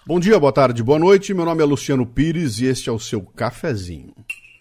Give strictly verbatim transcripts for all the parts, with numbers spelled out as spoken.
Bom dia, boa tarde, boa noite. Meu nome é Luciano Pires e este é o seu Cafezinho.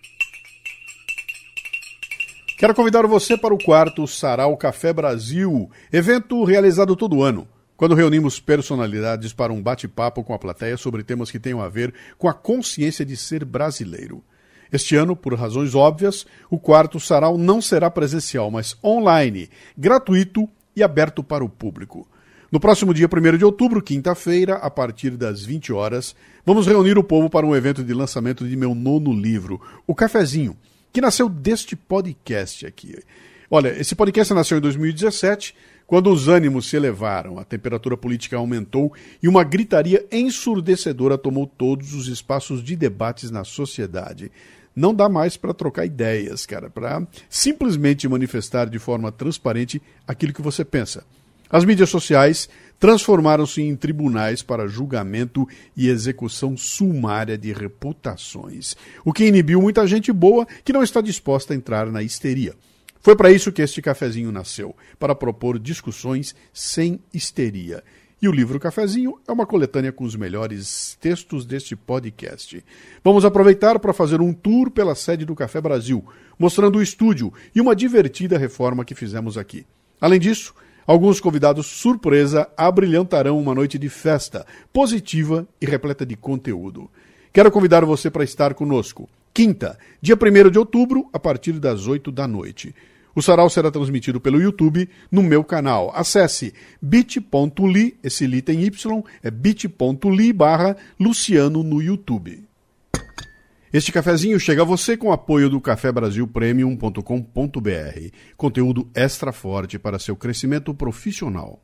Quero convidar você para o quarto Sarau Café Brasil, evento realizado todo ano, quando reunimos personalidades para um bate-papo com a plateia sobre temas que tenham a ver com a consciência de ser brasileiro. Este ano, por razões óbvias, o quarto Sarau não será presencial, mas online, gratuito e aberto para o público. No próximo dia primeiro de outubro, quinta-feira, a partir das vinte horas, vamos reunir o povo para um evento de lançamento de meu nono livro, O Cafezinho, que nasceu deste podcast aqui. Olha, esse podcast nasceu em dois mil e dezessete, quando os ânimos se elevaram, a temperatura política aumentou e uma gritaria ensurdecedora tomou todos os espaços de debates na sociedade. Não dá mais para trocar ideias, cara, para simplesmente manifestar de forma transparente aquilo que você pensa. As mídias sociais transformaram-se em tribunais para julgamento e execução sumária de reputações, o que inibiu muita gente boa que não está disposta a entrar na histeria. Foi para isso que este cafezinho nasceu, para propor discussões sem histeria. E o livro Cafezinho é uma coletânea com os melhores textos deste podcast. Vamos aproveitar para fazer um tour pela sede do Café Brasil, mostrando o estúdio e uma divertida reforma que fizemos aqui. Além disso, alguns convidados surpresa abrilhantarão uma noite de festa, positiva e repleta de conteúdo. Quero convidar você para estar conosco. Quinta, dia primeiro de outubro, a partir das oito da noite. O sarau será transmitido pelo YouTube no meu canal. Acesse bit.ly, esse li tem Y, é bit.ly barra Luciano no YouTube. Este cafezinho chega a você com apoio do café brasil premium ponto com ponto b r. Conteúdo extra forte para seu crescimento profissional.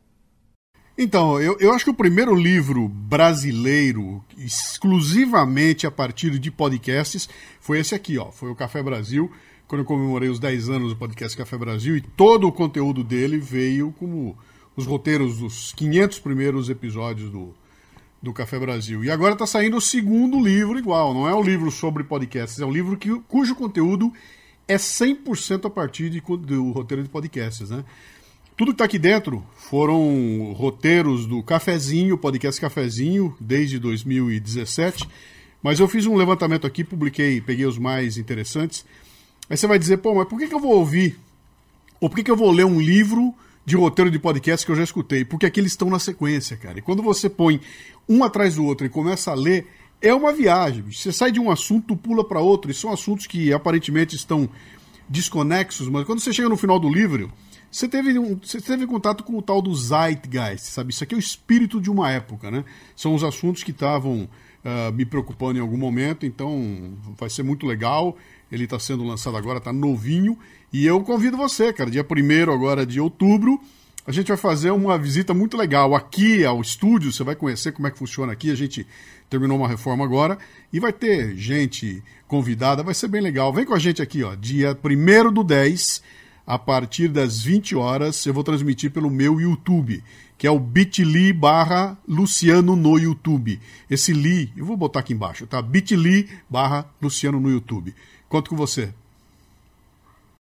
Então, eu, eu acho que o primeiro livro brasileiro, exclusivamente a partir de podcasts, foi esse aqui, ó. Foi o Café Brasil, quando eu comemorei os dez anos do podcast Café Brasil, e todo o conteúdo dele veio como os roteiros dos quinhentos primeiros episódios do, do Café Brasil. E agora está saindo o segundo livro igual, não é um livro sobre podcasts, é um livro que, cujo conteúdo é cem por cento a partir de, do roteiro de podcasts, né? Tudo que está aqui dentro foram roteiros do Cafezinho, podcast Cafezinho, desde dois mil e dezessete, mas eu fiz um levantamento aqui, publiquei, peguei os mais interessantes. Aí você vai dizer, pô, mas por que, que eu vou ouvir? Ou por que, que eu vou ler um livro de roteiro de podcast que eu já escutei? Porque aqui eles estão na sequência, cara. E quando você põe um atrás do outro e começa a ler, é uma viagem. Você sai de um assunto, pula para outro, e são assuntos que aparentemente estão desconexos, mas quando você chega no final do livro, você teve, um, você teve contato com o tal do Zeitgeist, sabe? Isso aqui é o espírito de uma época, né? São os assuntos que estavam uh, me preocupando em algum momento, então vai ser muito legal. Ele está sendo lançado agora, está novinho. E eu convido você, cara, dia primeiro agora de outubro, a gente vai fazer uma visita muito legal aqui ao estúdio. Você vai conhecer como é que funciona aqui. A gente terminou uma reforma agora e vai ter gente convidada, vai ser bem legal. Vem com a gente aqui, ó, dia primeiro do dez, a partir das vinte horas, eu vou transmitir pelo meu YouTube, que é o bit.ly barra Luciano no YouTube. Esse li, eu vou botar aqui embaixo, tá? bit.ly barra Luciano no YouTube. Conto com você.